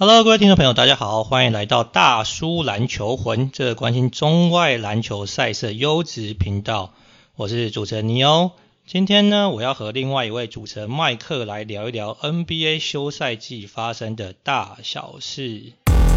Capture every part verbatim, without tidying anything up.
Hello， 各位听众朋友，大家好，欢迎来到大叔篮球魂，这个关心中外篮球赛事优质频道。我是主持人尼欧。今天呢，我要和另外一位主持人麦克来聊一聊 N B A 休赛季发生的大小事。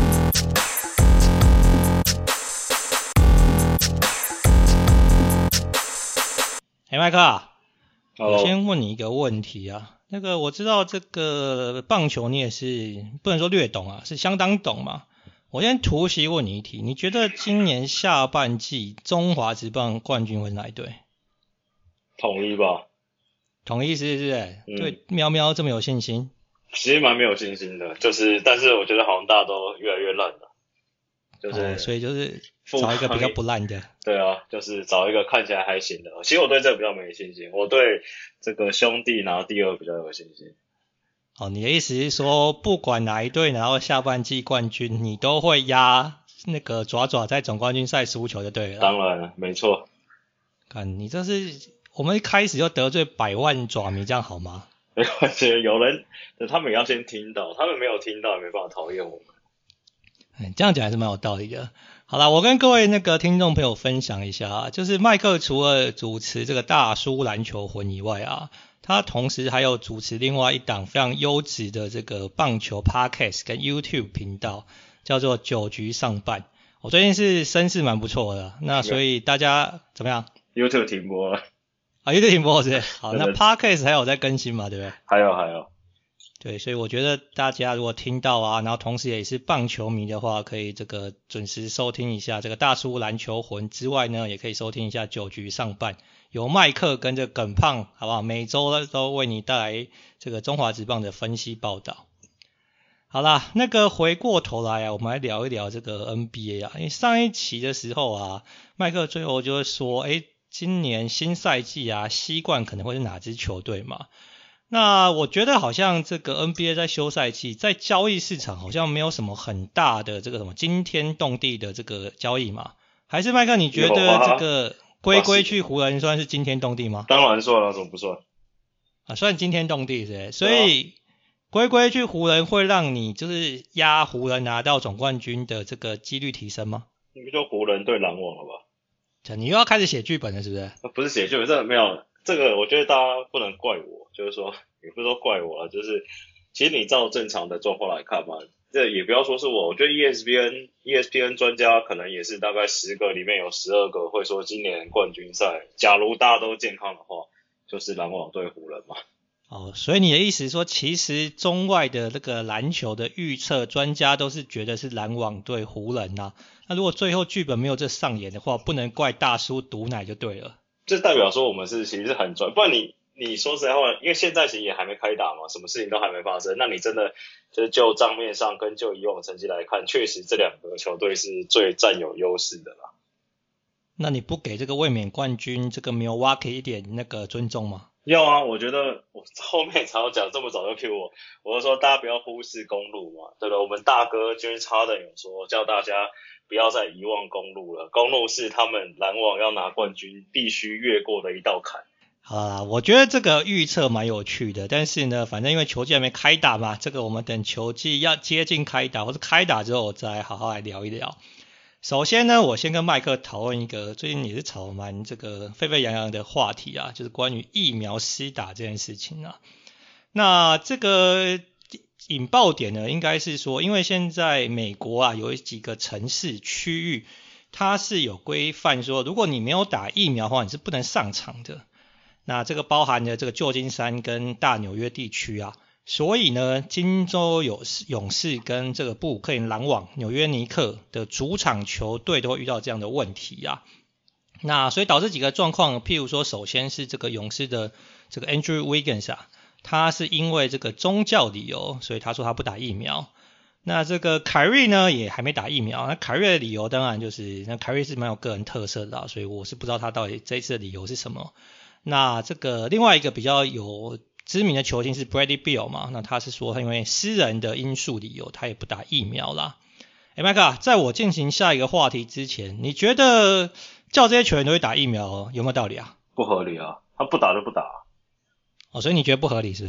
哎，麦克啊，我先问你一个问题啊。那个我知道这个棒球你也是不能说略懂啊，是相当懂嘛。我先突袭问你一题，你觉得今年下半季中华职棒冠军会是哪一队？ 统一吧。 统一是不是？嗯、对喵喵这么有信心？ 其实蛮没有信心的，就是但是我觉得好像大家都越来越烂了，就是、 哦、所以就是找一个比较不烂的。 对啊，就是找一个看起来还行的。其实我对这个比较没信心，我对这个兄弟拿第二比较有信心。 哦，你的意思是说，不管哪一队拿到下半季冠军，你都会压那个爪爪在总冠军赛输球就对了。 当然了，没错。 看你这是我们一开始就得罪百万爪迷，这样好吗？ 没关系，有人他们也要先听到，他们没有听到也没办法讨厌我们。 嗯，这样讲还是蛮有道理的。好啦，我跟各位那个听众朋友分享一下啊，就是麦克除了主持这个大叔篮球魂以外啊，他同时还有主持另外一档非常优质的这个棒球 Podcast 跟 YouTube 频道，叫做九局上半。我最近是声势蛮不错的，那所以大家怎么样 ？YouTube 停播了。 啊 ，YouTube 停播是不是？好，那 Podcast 还有在更新嘛，对不对？ 还有还有。 对，所以我觉得大家如果听到啊，然后同时也是棒球迷的话，可以这个准时收听一下这个大叔篮球魂之外呢，也可以收听一下九局上半，有麦克跟这个耿胖，好不好？每周都为你带来这个中华职棒的分析报道。好啦，那个回过头来啊，我们来聊一聊这个 N B A 啊，因为上一期的时候啊，麦克最后就会说，诶，今年新赛季啊，西冠可能会是哪支球队嘛？那我觉得好像这个 N B A 在休赛期，在交易市场好像没有什么很大的这个什么惊天动地的这个交易嘛？还是麦克你觉得这个龟龟去湖人算是惊天动地吗？ 当然算了，怎么不算？ 啊，算惊天动地是不是？所以龟龟去湖人会让你就是压湖人拿到总冠军的这个几率提升吗？ 你不就湖人对篮网了吧？ 你又要开始写剧本了是不是？ 不是写剧本，这没有这个，我觉得大家不能怪我。就是说，也不是说怪我啊，就是其实你照正常的状况来看嘛，这也不要说是我，我觉得 E S P N E S P N 专家可能也是大概十个里面有十二个会说今年冠军赛，假如大家都健康的话，就是篮网对湖人嘛。 哦，所以你的意思是说，其实中外的那个篮球的预测专家都是觉得是篮网对湖人啊，那如果最后剧本没有这上演的话，不能怪大叔毒奶就对了。 这代表说我们是其实是很专，不然你。你说实在话，因为现在其实也还没开打嘛，什么事情都还没发生。那你真的就是就账面上跟就以往成绩来看，确实这两个球队是最占有优势的啦。 那你不给这个卫冕冠军这个 Milwaukee 一点那个尊重吗？ 要啊，我觉得我后面才要讲，这么早就 cue 我，我就说大家不要忽视公路嘛，对不对？我们大哥 James Harden 有说叫大家不要再遗忘公路了，公路是他们篮网要拿冠军必须越过的一道坎。 好啦，我觉得这个预测蛮有趣的，但是呢，反正因为球季还没开打嘛，这个我们等球季要接近开打或是开打之后，我再好好来聊一聊。首先呢，我先跟麦克讨论一个最近也是吵蛮这个沸沸扬扬的话题啊，就是关于疫苗施打这件事情啊。那这个引爆点呢，应该是说，因为现在美国啊有几个城市区域，它是有规范说，如果你没有打疫苗的话，你是不能上场的。那这个包含了这个旧金山跟大纽约地区啊，所以呢，金州勇士勇士跟这个布鲁克林篮网、纽约尼克的主场球队都会遇到这样的问题啊。那所以导致几个状况，譬如说，首先是这个勇士的这个 Andrew Wiggins 啊，他是因为这个宗教理由，所以他说他不打疫苗。那这个凯瑞呢也还没打疫苗，那凯瑞的理由当然就是，那凯瑞是蛮有个人特色的啊，所以我是不知道他到底这一次的理由是什么。那这个另外一个比较有知名的球星是 Bradley Beal 嘛，那他是说他因为私人的因素理由，他也不打疫苗啦。诶麦克，在我进行下一个话题之前，你觉得叫这些球员都会打疫苗有没有道理啊？ 不合理啊，他不打就不打。 哦，所以你觉得不合理是不是？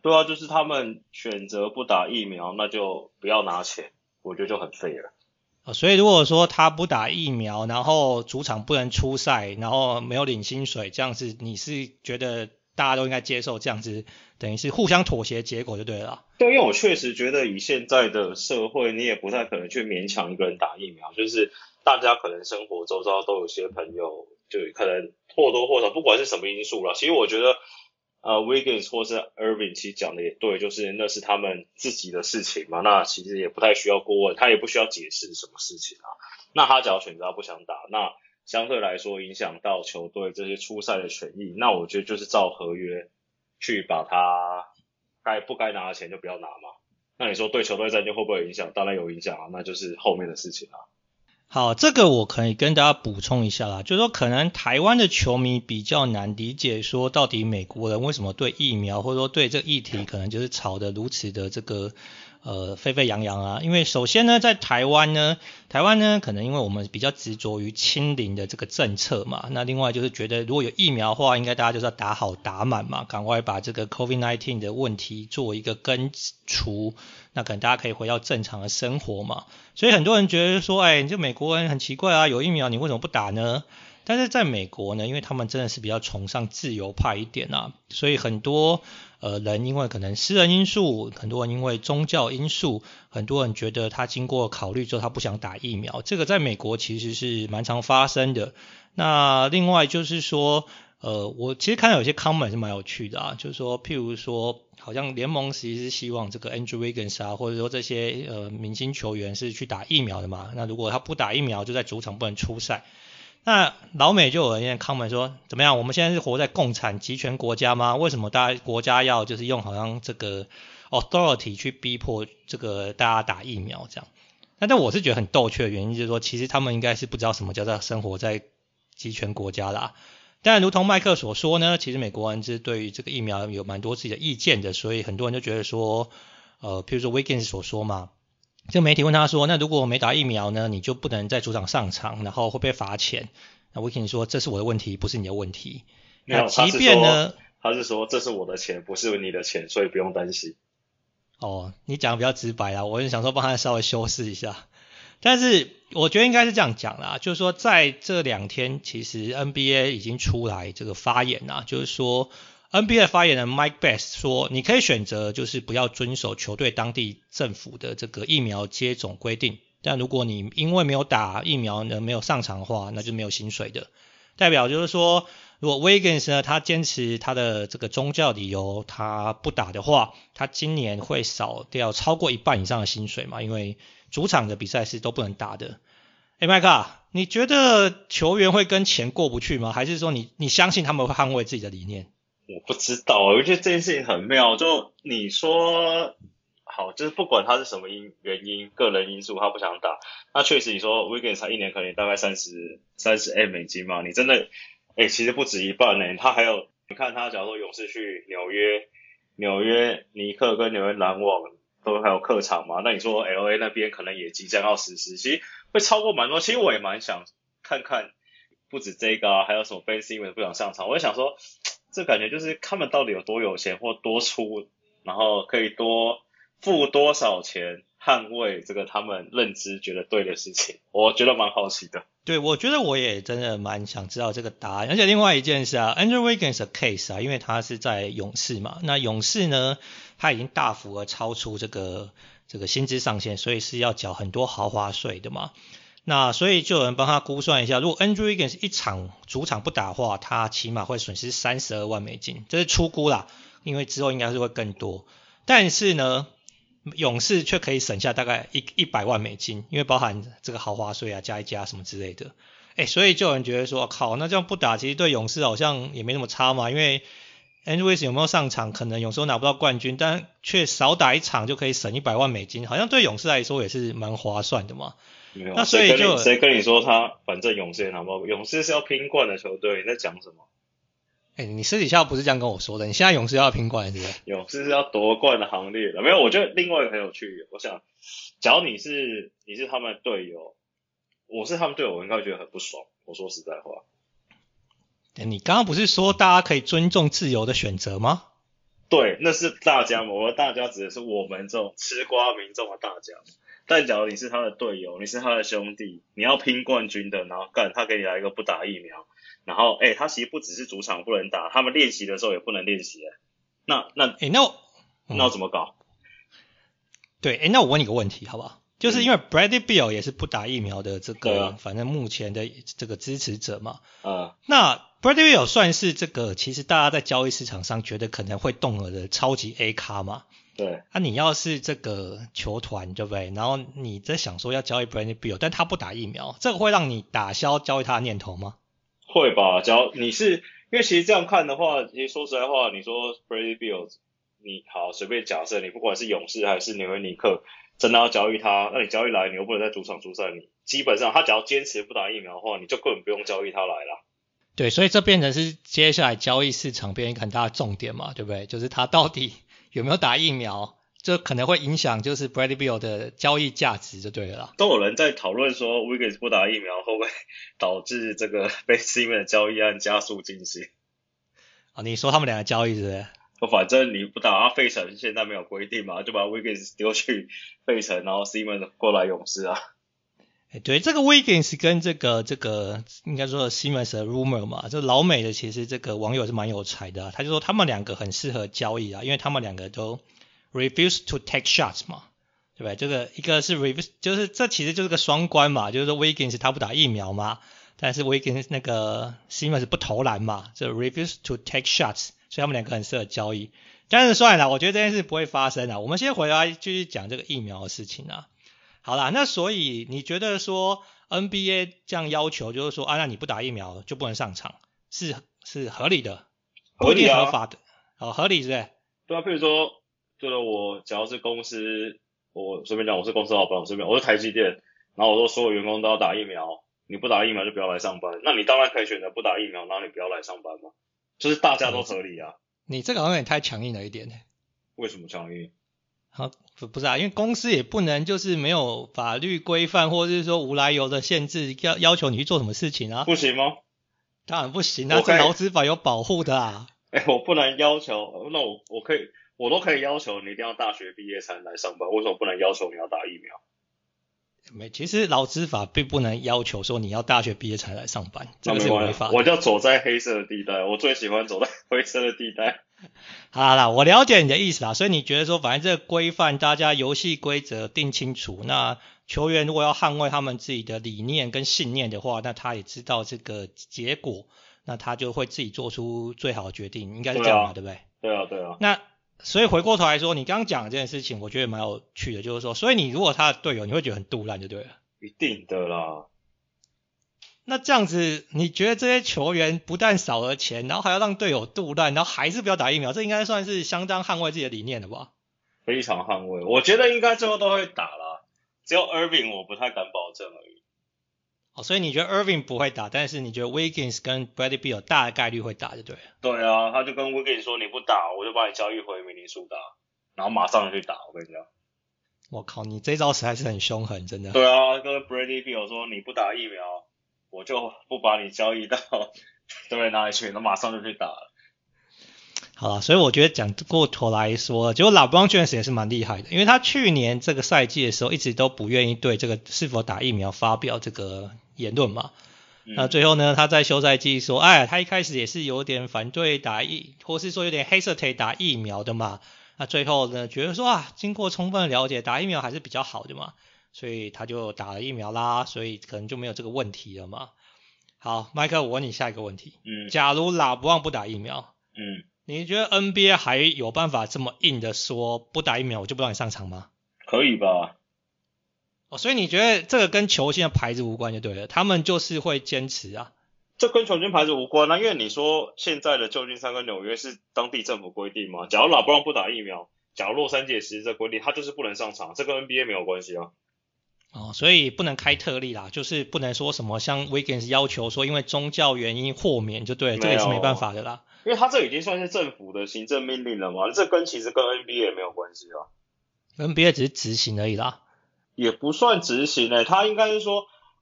对啊，就是他们选择不打疫苗，那就不要拿钱，我觉得就很废了。 哦，所以如果说他不打疫苗，然后主场不能出赛，然后没有领薪水，这样子你是觉得大家都应该接受这样子，等于是互相妥协结果就对了啦。 对，因为我确实觉得以现在的社会，你也不太可能去勉强一个人打疫苗，就是大家可能生活周遭都有些朋友，就可能或多或少，不管是什么因素啦，其实我觉得。呃 Wiggins 或是 Irving 其实讲的也对，就是那是他们自己的事情嘛，那其实也不太需要过问，他也不需要解释什么事情啊。那他只要选择他不想打，那相对来说影响到球队这些出赛的权益，那我觉得就是照合约去把他该不该拿的钱就不要拿嘛。那你说对球队战绩会不会有影响？当然有影响啊，那就是后面的事情啊。 好，这个我可以跟大家补充一下啦，就是说可能台湾的球迷比较难理解说到底美国人为什么对疫苗或者说对这个议题可能就是吵得如此的这个呃沸沸扬扬啊。因为首先呢在台湾呢，台湾呢可能因为我们比较执着于清零的这个政策嘛，那另外就是觉得如果有疫苗的话，应该大家就是要打好打满嘛，赶快把这个 COVID 十九 的问题做一个根除，那可能大家可以回到正常的生活嘛。所以很多人觉得说，哎，就美国人很奇怪啊，有疫苗你为什么不打呢？但是在美国呢，因为他们真的是比较崇尚自由派一点啊，所以很多呃人因为可能私人因素，很多人因为宗教因素，很多人觉得他经过考虑之后他不想打疫苗，这个在美国其实是蛮常发生的。那另外就是说，呃，我其实看到有些 comment 是蛮有趣的啊，就是说，譬如说，好像联盟其实是希望这个 Andrew Wiggins 啊，或者说这些呃明星球员是去打疫苗的嘛。那如果他不打疫苗，就在主场不能出赛。那老美就有人 comment 说，怎么样？我们现在是活在共产集权国家吗？为什么大家国家要就是用好像这个 authority 去逼迫这个大家打疫苗这样？那但我是觉得很逗趣的原因就是说，其实他们应该是不知道什么叫做生活在集权国家啦。但如同麦克所说呢，其实美国人是对于这个疫苗有蛮多自己的意见的，所以很多人就觉得说，呃，譬如说 Wiggins 所说嘛，就媒体问他说，那如果我没打疫苗呢，你就不能在主场上场，然后会被罚钱？那 Wiggins 说，这是我的问题，不是你的问题。 那即便呢， 他是说这是我的钱，不是你的钱，所以不用担心。 哦，你讲的比较直白啦，我是想说帮他稍微修饰一下。但是我觉得应该是这样讲啦，就是说在这两天，其实 N B A 已经出来这个发言啦，就是说 N B A 发言人 Mike Best 说，你可以选择就是不要遵守球队当地政府的这个疫苗接种规定，但如果你因为没有打疫苗呢，没有上场的话，那就没有薪水的。代表就是说，如果 Wiggins 呢，他坚持他的这个宗教理由，他不打的话，他今年会少掉超过一半以上的薪水嘛，因为主场的比赛是都不能打的。哎，麦克，你觉得球员会跟钱过不去吗？还是说你你相信他们会捍卫自己的理念？ 我不知道，我觉得这件事情很妙。就你说好，就是不管他是什么因原因，个人因素他不想打，那确实你说 Wiggins 才一年可能大概三十三十 M 美金嘛，你真的哎，其实不止一半呢。他还有你看他假如说勇士去纽约，纽约尼克跟纽约篮网都还有客场嘛，那你说 L A 那边可能也即将要实施，其实会超过蛮多。其实我也蛮想看看，不止这个啊，还有什么 Ben Simmons 不想上场，我也想说，这感觉就是他们到底有多有钱或多出，然后可以多付多少钱捍卫这个他们认知觉得对的事情，我觉得蛮好奇的。 对，我觉得我也真的蛮想知道这个答案。而且另外一件事啊 Andrew Wiggins 的 case 啊，因为他是在勇士嘛，那勇士呢，他已经大幅的超出这个这个薪资上限，所以是要缴很多豪华税的嘛。那所以就有人帮他估算一下，如果 Andrew Wiggins 一场主场不打的话，他起码会损失三十二万美金，这是初估啦，因为之后应该是会更多。但是呢，勇士却可以省下大概一一百万美金，因为包含这个豪华税啊，加一加什么之类的。哎，所以就有人觉得说，靠，那这样不打，其实对勇士好像也没那么差嘛，因为 Andrew Wiggins 有没有上场，可能有时候拿不到冠军，但却少打一场就可以省一百万美金，好像对勇士来说也是蛮划算的嘛。 没有， 那所以就谁跟你说他反正勇士也拿不到，勇士是要拼冠的球队，你在讲什么？ 哎，你私底下不是这样跟我说的，你现在勇士要拼冠是不是？ 勇士是要夺冠的行列了，没有？我觉得另外一个很有趣，我想，假如你是你是他们的队友，我是他们队友，我应该会觉得很不爽。我说实在话， 你刚刚不是说大家可以尊重自由的选择吗？ 对，那是大家嘛，我的大家指的是我们这种吃瓜民众的大家。但假如你是他的队友，你是他的兄弟，你要拼冠军的，然后干他给你来一个不打疫苗，然后哎、欸，他其实不只是主场不能打，他们练习的时候也不能练习，那那哎、欸，那我、 嗯、那要怎么搞？ 对，哎、欸，那我问你个问题好不好？就是因为 Bradley Beal 也是不打疫苗的这个， 啊、 反正目前的这个支持者嘛。 嗯。 那 Bradley Beal 算是这个，其实大家在交易市场上觉得可能会动了的超级 A 咖嘛。 对。 啊，你要是这个球团对不对？然后你在想说要交易 Bradley Beal，但他不打疫苗，这个会让你打消交易他的念头吗？ 会吧，只要你是，因为其实这样看的话，其实说实在话，你说 Bradley Beal， 你好随便假设，你不管是勇士还是纽约尼克，真的要交易他，那你交易来，你又不能在主场出赛，你基本上他只要坚持不打疫苗的话，你就根本不用交易他来啦。 对，所以这变成是接下来交易市场变成一个很大的重点嘛，对不对？就是他到底有没有打疫苗，这可能会影响就是 Bradley Beal 的交易价值就对了啦。 都有人在讨论说 Wiggins 不打疫苗会不会导致这个 Ben Simmons 的交易案加速进行？ 啊，你说他们两个交易是不是？ 反正你不打，啊，费城现在没有规定嘛，就把 Wiggins 丢去费城，然后 Simmons 过来勇士啊。 对，这个 Wiggins 跟这个这个应该说 Simmons 的 rumor 嘛，就老美的其实这个网友是蛮有才的、啊，他就说他们两个很适合交易啊，因为他们两个都 refuse to take shots 嘛，对不对？这个一个是 refuse， 就是这其实就是个双关嘛，就是说 Wiggins 他不打疫苗嘛，但是 Wiggins 那个 Simmons 不投篮嘛，就 refuse to take shots， 所以他们两个很适合交易。但是算了，我觉得这件事不会发生啊。我们先回来继续讲这个疫苗的事情啊。好啦，那所以你觉得说 N B A 这样要求，就是说啊，那你不打疫苗就不能上场，是是合理的，不一定合法的，哦，合理是不是？ 对啊，譬如说，就是我只要是公司，我随便讲，我是公司老板，我随便，我是台积电，然后我说所有员工都要打疫苗，你不打疫苗就不要来上班，那你当然可以选择不打疫苗，然后你不要来上班嘛，就是大家都合理啊。 你这个好像有点太强硬了一点。 为什么强硬？ 好，不是啊，因为公司也不能就是没有法律规范，或者是说无来由的限制，要要求你去做什么事情啊？ 不行吗？ 当然不行啊，这劳资法有保护的啊。 哎、欸，我不能要求，那我我可以，我都可以要求你一定要大学毕业才能来上班，为什么不能要求你要打疫苗？ 没，其实劳资法并不能要求说你要大学毕业才来上班，这个是违法的。 我就走在黑色的地带，我最喜欢走在灰色的地带。 好啦，我了解你的意思啦，所以你觉得说，反正这个规范大家游戏规则定清楚，那球员如果要捍卫他们自己的理念跟信念的话，那他也知道这个结果，那他就会自己做出最好的决定，应该是这样嘛， 对,、啊、对不对？ 对啊，对啊。 那所以回过头来说，你刚刚讲的这件事情，我觉得蛮有趣的，就是说，所以你如果他的队友，你会觉得很杜烂就对了。 一定的啦。 那这样子，你觉得这些球员不但少了钱，然后还要让队友杜烂，然后还是不要打疫苗，这应该算是相当捍卫自己的理念了吧？ 非常捍卫，我觉得应该最后都会打啦，只有 Irving 我不太敢保证而已。 哦，所以你觉得 Irving 不会打，但是你觉得 Wiggins 跟 Bradley Beal 大概率会打就对了。 对啊，他就跟 Wiggins 说你不打，我就把你交易回明尼苏达，然后马上就去打，我跟你讲。 我靠，你这招实在是很凶狠，真的。 对啊，跟 Bradley Beal 说你不打疫苗，我就不把你交易到对面哪里去，那马上就去打了。 好啦，所以我觉得讲过头来说，结果 LeBron James 也是蛮厉害的，因为他去年这个赛季的时候一直都不愿意对这个是否打疫苗发表这个言论嘛。嗯、那最后呢，他在休赛季说，哎，他一开始也是有点反对打疫，或是说有点 hesitate 打疫苗的嘛。那最后呢，觉得说啊，经过充分了解，打疫苗还是比较好的嘛，所以他就打了疫苗啦，所以可能就没有这个问题了嘛。好，麦克，我问你下一个问题，嗯，假如LeBron不打疫苗，嗯，你觉得 N B A 还有办法这么硬的说不打疫苗我就不让你上场吗？ 可以吧？ 哦，所以你觉得这个跟球星的牌子无关就对了，他们就是会坚持啊。 这跟球星牌子无关啊，因为你说现在的旧金山跟纽约是当地政府规定嘛，假如LeBron不打疫苗，假如洛杉矶也实施这规定，他就是不能上场，这跟 N B A 没有关系啊。 哦，所以不能开特例啦，就是不能说什么像 Wiggins 要求说因为宗教原因豁免就对了，这个也是没办法的啦。 因为他这已经算是政府的行政命令了嘛，这跟其实跟 N B A 没有关系啊。 N B A 只是执行而已啦。 也不算执行诶、欸，他应该是说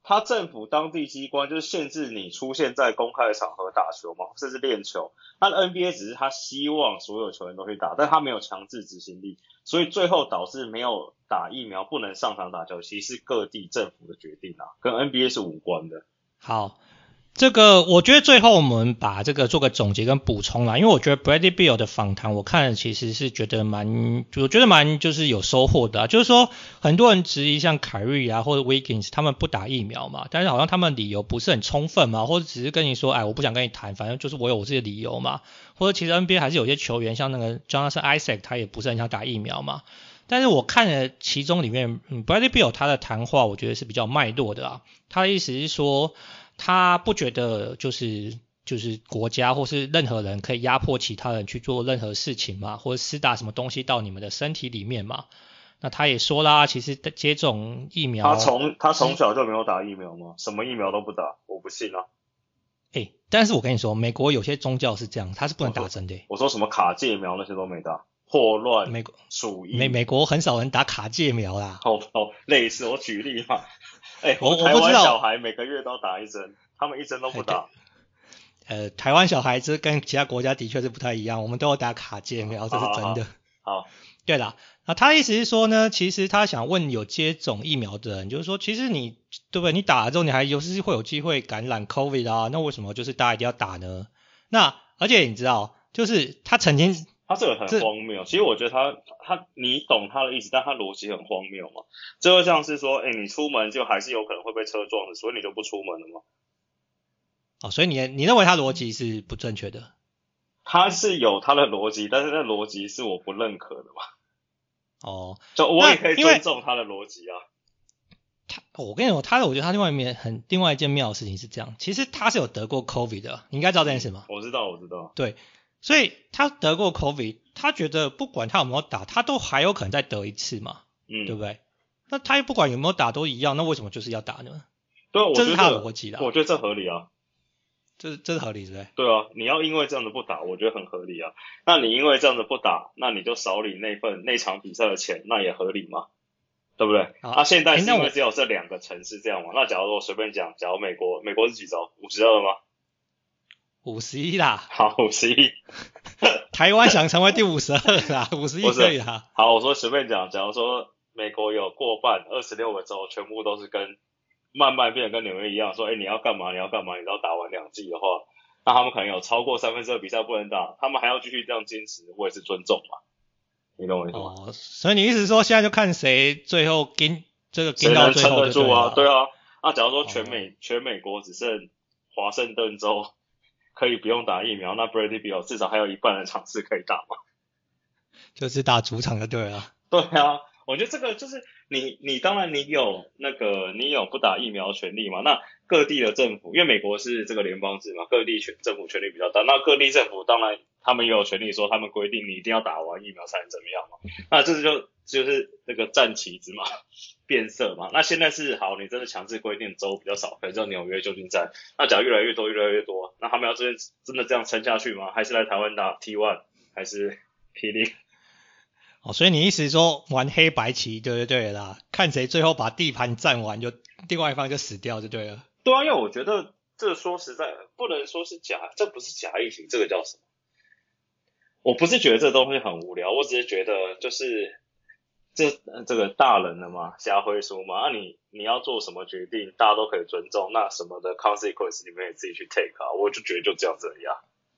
他政府当地机关就是限制你出现在公开的场合打球嘛，甚至练球。那 N B A 只是他希望所有球员都去打，但他没有强制执行力，所以最后导致没有打疫苗不能上场打球，其实是各地政府的决定啊，跟 N B A 是无关的。 好。这个我觉得最后我们把这个做个总结跟补充啦，因为我觉得 Bradley Beal 的访谈我看了其实是觉得蛮，我觉得蛮就是有收获的啊，就是说很多人质疑像凯瑞啊或者 Wiggins 他们不打疫苗嘛，但是好像他们理由不是很充分嘛，或者只是跟你说哎我不想跟你谈，反正就是我有我自己的理由嘛，或者其实 N B A 还是有些球员像那个 Jonathan Isaac 他也不是很想打疫苗嘛，但是我看了其中里面、嗯、Bradley Beal 他的谈话我觉得是比较脉络的啊，他的意思是说他不觉得就是就是国家或是任何人可以压迫其他人去做任何事情嘛，或者施打什么东西到你们的身体里面嘛。那他也说啦，其实接种疫苗， 他从他从小就没有打疫苗吗？什么疫苗都不打，我不信啊。 欸，但是我跟你说，美国有些宗教是这样，他是不能打针的、欸。 我说什么卡介苗那些都没打，霍乱、 美国鼠疫， 美美国很少人打卡介苗啦。 哦哦，类似我举例嘛。哎、欸， 我台湾小孩每个月都打一针，他们一针都不打。 呃，台湾小孩子跟其他国家的确是不太一样，我们都有打卡介苗，这是真的。 好，好好对啦，那他的意思是说呢，其实他想问有接种疫苗的人，就是说，其实你对不对？你打了之后，你还有时会有机会感染 COVID 啊，那为什么就是大家一定要打呢？那而且你知道，就是他曾经。 他这个很荒谬，其实我觉得他他你懂他的意思，但他逻辑很荒谬嘛。这就像是说，哎、欸，你出门就还是有可能会被车撞的，所以你就不出门了吗？ 哦，所以你你认为他逻辑是不正确的？ 他是有他的逻辑，但是那逻辑是我不认可的嘛。 哦， 就我也可以尊重他的逻辑啊。 他，我跟你说，他的我觉得他另外一面很另外一件妙的事情是这样，其实他是有得过 COVID 的，你应该知道这件事吗？ 我知道，我知道。 对。所以他得过 COVID， 他觉得不管他有没有打，他都还有可能再得一次嘛，嗯，对不对？那他不管有没有打都一样，那为什么就是要打呢？ 对，我觉得这是他的逻辑啦。 我觉得这合理啊， 这这是合理，对不对？ 对啊，你要因为这样子不打，我觉得很合理啊。那你因为这样子不打，那你就少领那份那场比赛的钱，那也合理嘛，对不对？那、啊、现在是因为只有这两个城市这样嘛？那假如说我随便讲，假如美国美国是几招？五十二吗？ 五十一啦， 好，五十一。 台湾想成为第五十二啦，五十一可以啦。 好，我说随便讲，假如说美国有过半二十六个州全部都是跟慢慢变得跟纽约一样，说哎、欸、你要干嘛你要干嘛，你要打完两季的话，那他们可能有超过三分之二比赛不能打，他们还要继续这样坚持，我也是尊重嘛。你懂我意思吗？ 哦，所以你意思是说现在就看谁最后跟这个跟到最后就对了，谁能撑得住啊？对啊，那假如说全美、哦、全美国只剩华盛顿州可以不用打疫苗，那 Bradley Beal 至少还有一半的场次可以打嘛？ 就是打主场就对了。 对啊，我觉得这个就是你你当然你有那个你有不打疫苗的权利嘛，那各地的政府因为美国是这个联邦制嘛，各地权政府权力比较大，那各地政府当然他们也有权利说他们规定你一定要打完疫苗才能怎么样嘛，那这就就是那个占旗子嘛，变色嘛。那现在是好，你真的强制规定州比较少，可能叫纽约、旧金山，那假如越来越多越来越多，那他们要真真的这样撑下去吗？还是来台湾打 T 一 还是霹雳？ 哦，所以你意思是说玩黑白棋，对对对啦，看谁最后把地盘占完，就另外一方就死掉就对了。 对啊，因为我觉得这说实在不能说是假，这不是假疫情，这个叫什么？我不是觉得这东西很无聊，我只是觉得就是这这个大人了嘛，瞎挥书嘛，那、啊、你你要做什么决定，大家都可以尊重，那什么的 consequence 你们也自己去 take 啊，我就觉得就这样子呀。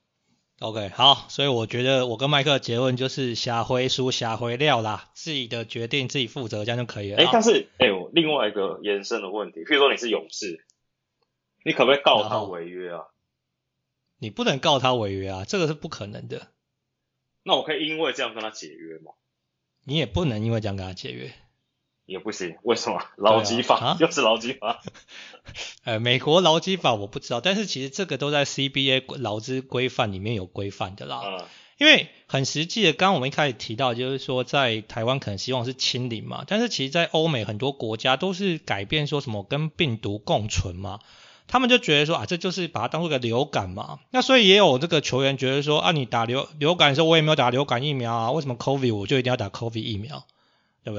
OK， 好，所以我觉得我跟麦克的结论就是瞎挥书瞎挥料啦，自己的决定自己负责，这样就可以了。 哎，但是哎，我另外一个延伸的问题，譬如说你是勇士，你可不可以告他违约啊？ 你不能告他违约啊，这个是不可能的。 那我可以因为这样跟他解约吗？ 你也不能因为这样跟他解约。 也不行，为什么？劳基法、啊啊、又是劳基法。 呃，美国劳基法我不知道，但是其实这个都在 C B A 劳资规范里面有规范的啦。嗯。因为很实际的，刚刚我们一开始提到，就是说在台湾可能希望是清零嘛，但是其实在欧美很多国家都是改变说什么跟病毒共存嘛，他们就觉得说啊，这就是把它当作个流感嘛。那所以也有这个球员觉得说啊，你打流流感的时候我也没有打流感疫苗啊，为什么 COVID 我就一定要打 COVID 疫苗，对不对？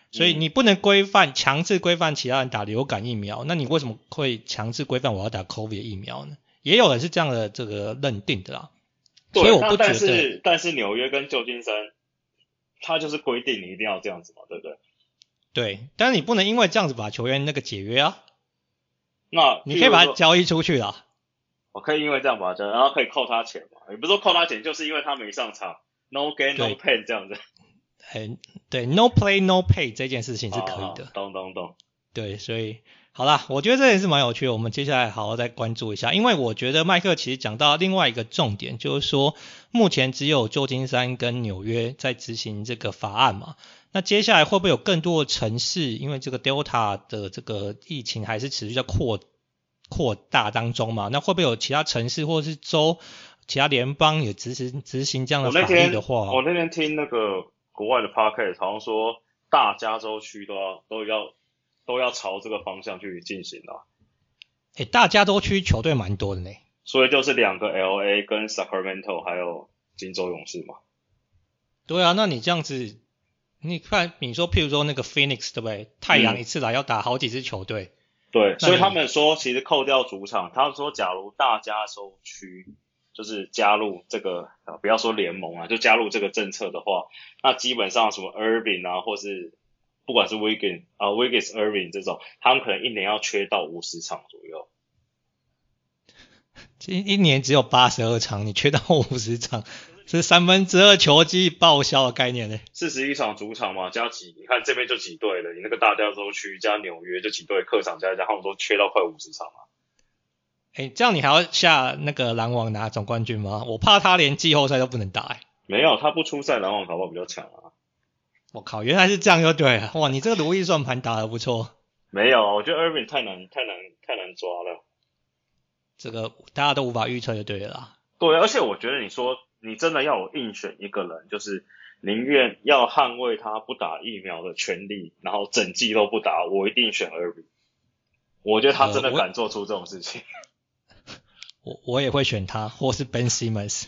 所以你不能规范强制规范其他人打流感疫苗，那你为什么会强制规范我要打 COVID 疫苗呢？也有人是这样的这个认定的啦。 对， 所以我不觉得， 但是但是纽约跟旧金山，它就是规定你一定要这样子嘛，对不对？ 对，但是你不能因为这样子把球员那个解约啊。 那你可以把他交易出去啦。 我可以因为这样把他交易，然后可以扣他钱嘛？也不是说扣他钱，就是因为他没上场 ，no gain no pay 这样子。 哎，对 ，no play no pay 这件事情是可以的。 啊、懂懂懂。 对，所以好啦，我觉得这也是蛮有趣的，我们接下来好好再关注一下，因为我觉得麦克其实讲到另外一个重点，就是说目前只有旧金山跟纽约在执行这个法案嘛，那接下来会不会有更多的城市，因为这个 Delta 的这个疫情还是持续在扩扩大当中嘛，那会不会有其他城市或是州、其他联邦也执行执行这样的法律的话？ 我那天我那天听那个国外的 podcast 好像说，大加州区都要都要都要朝这个方向去进行了。 诶，大加州区球队蛮多的呢。 所以就是两个 L A 跟 Sacramento 还有金州勇士嘛。 对啊，那你这样子，你看你说譬如说那个 Phoenix 对不对？太阳一次来要打好几支球队。 嗯、对，所以他们说其实扣掉主场，他们说假如大加州区就是加入这个，不要说联盟啊，就加入这个政策的话，那基本上什么 Irving 啊，或是不管是 Wiggins 啊 Wiggins Irving 这种，他们可能一年要缺到五十场左右。 一一年只有八十二场，你缺到五十场，是三分之二球季报销的概念呢。 四十一场主场嘛，加几，你看这边就几队了，你那个大加州区加纽约就几队，客场加一加，他们都缺到快五十场啊。 诶，这样你还要下那个篮网拿总冠军吗？我怕他连季后赛都不能打诶。 没有，他不出赛，篮网搞不好比较强啊。 我靠，原来是这样就对了。哇，你这个如意算盘打得不错。 没有，我觉得 Irving 太难太难太难抓了。 这个大家都无法预测就对了啦。 对，而且我觉得你说你真的要我硬选一个人，就是宁愿要捍卫他不打疫苗的权利，然后整季都不打，我一定选 Irving。我觉得他真的敢做出这种事情。 呃、我, 我, 我也会选他，或是 Ben Simmons。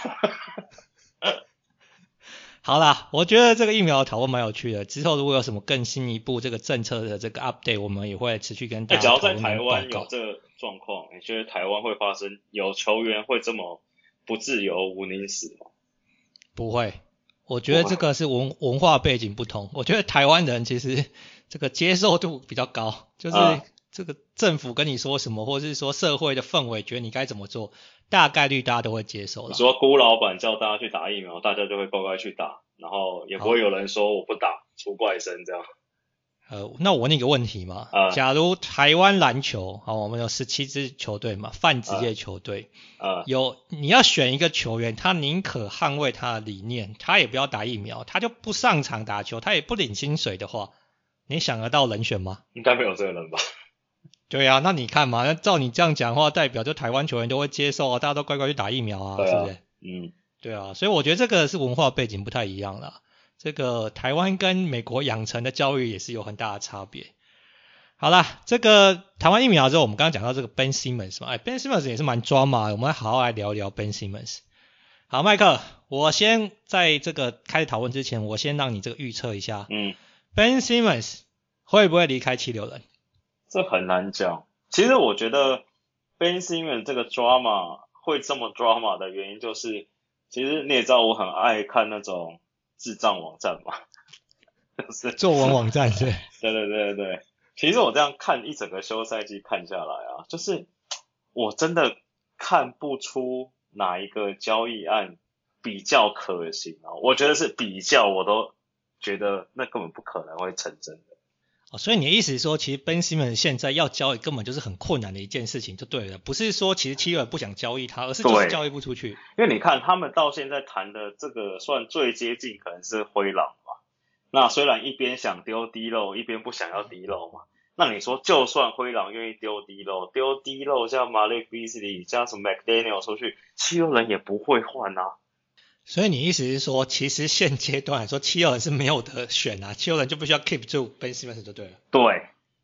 好啦，我觉得这个疫苗的讨论蛮有趣的。之后如果有什么更新一步这个政策的这个 update， 我们也会持续跟大家讨论。 欸、假如在台湾有这个状况，你觉得台湾会发生有球员会这么不自由无宁死吗？ 不会，我觉得这个是文文化背景不同。我觉得台湾人其实这个接受度比较高，就是这个政府跟你说什么，或者是说社会的氛围觉得你该怎么做，大概率大家都会接受了。 你说辜老板叫大家去打疫苗，大家就会乖乖去打，然后也不会有人说我不打出怪声这样。 呃，那我问你一个问题嘛， 呃、 假如台湾篮球，好，我们有十七支球队嘛，泛职业球队， 呃， 有你要选一个球员，他宁可捍卫他的理念，他也不要打疫苗，他就不上场打球，他也不领薪水的话，你想得到人选吗？ 应该没有这个人吧。 对啊，那你看嘛，那照你这样讲的话，代表就台湾球员都会接受啊，大家都乖乖去打疫苗啊， 啊是不是？ 嗯， 对啊，所以我觉得这个是文化背景不太一样啦。这个台湾跟美国养成的教育也是有很大的差别。好啦，这个台湾疫苗之后，我们刚刚讲到这个 Ben Simmons 嘛，哎 ，Ben Simmons 也是蛮抓马的，我们来好好来聊一聊 Ben Simmons。好，麦克，我先在这个开始讨论之前，我先让你这个预测一下， 嗯 ，Ben Simmons 会不会离开七六人？ 这很难讲。其实我觉得 Ben Simmons 这个 drama 会这么 drama 的原因就是，其实你也知道我很爱看那种智障网站嘛，就是作文网站是。 对对对对对，其实我这样看一整个休赛季看下来啊，就是我真的看不出哪一个交易案比较可行啊。我觉得是比较，我都觉得那根本不可能会成真的。 哦，所以你的意思是说，其实 Ben Simmons 现在要交易根本就是很困难的一件事情，就对了，不是说其实七六人不想交易他，而是就是交易不出去。 因为你看他们到现在谈的这个算最接近可能是灰狼嘛，那虽然一边想丢 D'Lo 一边不想要 D'Lo 嘛，那你说就算灰狼愿意丢 D'Lo 丢 D'Lo 加 Malik Beasley 加什么 McDaniel 出去，七六人也不会换啊。 所以你意思是说，其实现阶段来说，七六人是没有得选啊，七六人就必须要 keep 住 Ben Simmons 就对了。 对。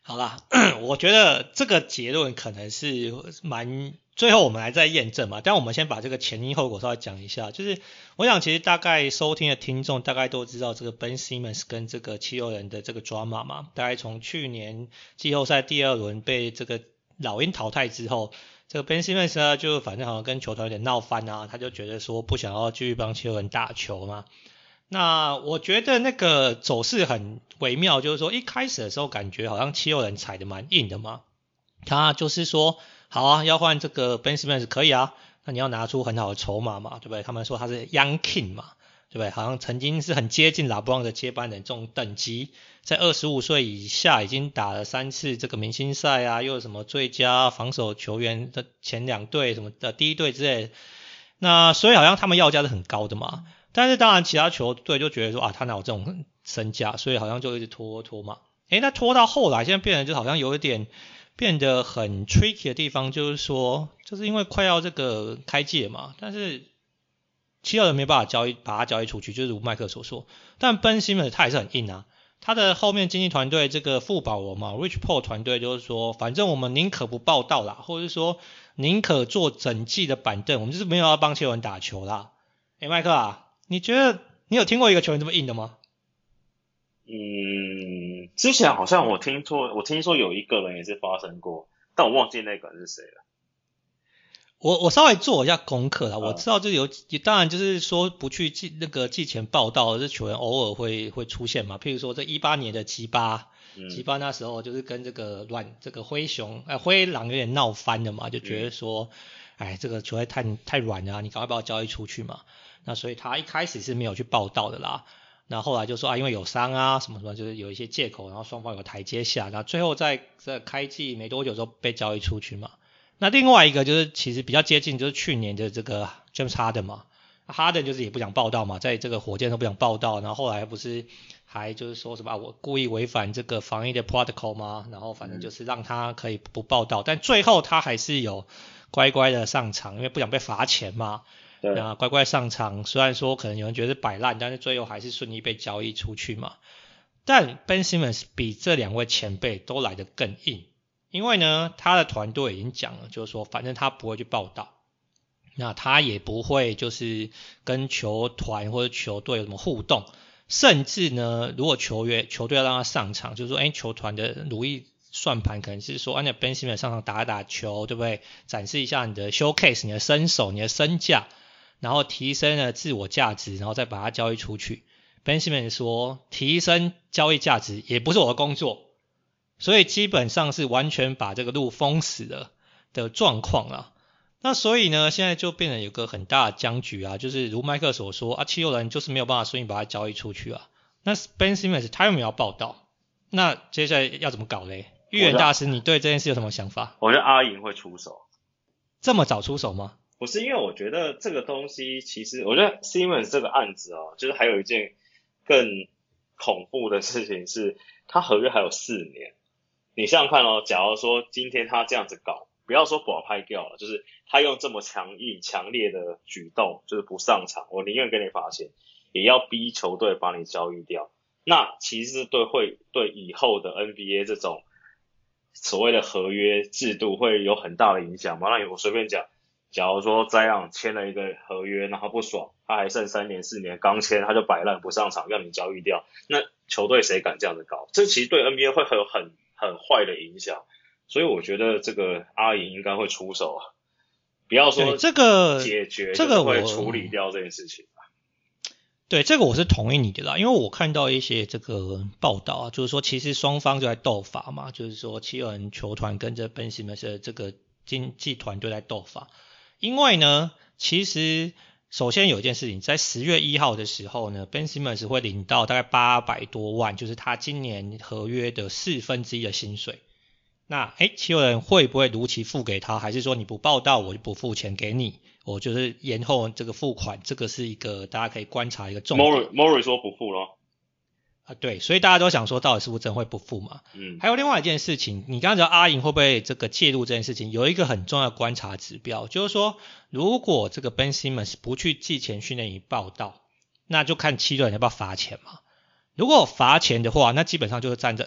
好啦，我觉得这个结论可能是蛮，最后我们来再验证嘛。但我们先把这个前因后果稍微讲一下，就是我想其实大概收听的听众大概都知道这个 Ben Simmons 跟这个七六人的这个 drama 嘛，大概从去年季后赛第二轮被这个老鹰淘汰之后，这个 Ben Simmons 呢就反正好像跟球团有点闹翻啊，他就觉得说不想要继续帮七六人打球嘛。那我觉得那个走势很微妙，就是说一开始的时候感觉好像七六人踩的蛮硬的嘛，他就是说好啊，要换这个 Ben Simmons 可以啊，那你要拿出很好的筹码嘛，对不对？他们说他是 Young King 嘛，对不对？好像曾经是很接近拉布朗的接班人这种等级，在二十五岁以下已经打了三次这个明星赛啊，又有什么最佳防守球员的前两队什么的第一队之类的，那所以好像他们要价是很高的嘛。但是当然其他球队就觉得说啊，他哪有这种身价，所以好像就一直拖拖嘛。诶，那拖到后来现在变成就好像有一点变得很 tricky 的地方，就是说就是因为快要这个开季了嘛，但是七六人没办法交易把他交易出去，就是如麦克所说。但 Ben Simmons 他也是很硬啊，他的后面经纪团队这个富保罗嘛 Rich Paul 团队就是说，反正我们宁可不报道啦，或者是说宁可做整季的板凳，我们就是没有要帮七六人打球啦。诶，麦克啊，你觉得你有听过一个球员这么硬的吗？ 嗯，之前好像我听说，我听说有一个人也是发生过，但我忘记那个人是谁了。 我我稍微做一下功课啦， 嗯、 我知道就有，当然就是说不去季那个季前报道，这球员偶尔会会出现嘛。譬如说这一八年的吉巴，吉巴那时候就是跟这个乱这个灰熊哎、呃、灰狼有点闹翻了嘛，就觉得说，嗯、哎这个球队太太软了、啊，你赶快把我交易出去嘛。那所以他一开始是没有去报道的啦，那后来就说啊因为有伤啊什么什么，就是有一些借口，然后双方有台阶下，那最后在这开季没多久之后被交易出去嘛。那另外一个就是其实比较接近就是去年的这个 James Harden 嘛， Harden 就是也不想报道嘛，在这个火箭都不想报道，然后后来不是还就是说什么、啊、我故意违反这个防疫的 protocol 吗？然后反正就是让他可以不报道，但最后他还是有乖乖的上场，因为不想被罚钱嘛。那乖乖上场，虽然说可能有人觉得是摆烂，但是最后还是顺利被交易出去嘛。但 Ben Simmons 比这两位前辈都来得更硬，因为呢他的团队已经讲了，就是说反正他不会去报道，那他也不会就是跟球团或者球队有什么互动，甚至呢如果球员球队要让他上场，就是说哎球团的如意算盘可能是说，按照 Ben Simmons 上场打打球，对不对？展示一下你的 showcase 你的身手你的身价，然后提升了自我价值，然后再把它交易出去。Ben Simmons 说提升交易价值也不是我的工作，所以基本上是完全把这个路封死了的状况啦。那所以呢现在就变成有个很大的僵局啊，就是如麦克所说啊，七六人就是没有办法顺利把它交易出去啊。那 Ben Simmons 他又没有报道，那接下来要怎么搞嘞？预言大师你对这件事有什么想法？ 我觉得阿银会出手。 这么早出手吗？ 不是，因为我觉得这个东西其实我觉得 Simmons 这个案子哦，就是还有一件更恐怖的事情是他合约还有四年。你想想看哦，假如说今天他这样子搞，不要说把拍掉了，就是他用这么强硬强烈的举动，就是不上场，我宁愿给你罚钱也要逼球队把你交易掉。那其实对会对以后的 N B A 这种所谓的合约制度会有很大的影响嘛？那我随便讲，假如说这样签了一个合约，然后不爽，他还剩三年四年刚签，他就摆烂不上场，要你交易掉，那球队谁敢这样子搞？这其实对 N B A 会有很很坏的影响，所以我觉得这个阿银应该会出手啊，不要说这个解决， 这个会处理掉这件事情。 对，这个我是同意你的啦，因为我看到一些这个报道啊，就是说其实双方就在斗法嘛，就是说七六人球团跟着 Ben Simmons 的这个经纪团队在斗法。因为呢，其实首先有一件事情，在十月一号的时候呢 ，Ben Simmons 会领到大概八百多万，就是他今年合约的四分之一的薪水。那诶，七六人会不会如期付给他，还是说你不报到我就不付钱给你？我就是延后这个付款，这个是一个大家可以观察一个重点。 Murray 说不付咯。 啊，对，所以大家都想说到底是不是真会不付嘛？嗯。还有另外一件事情，你刚刚讲阿银会不会这个介入这件事情，有一个很重要的观察指标，就是说如果这个 Ben Simmons 不去季前训练营报到，那就看七六人要不要罚钱嘛。如果罚钱的话，那基本上就是站着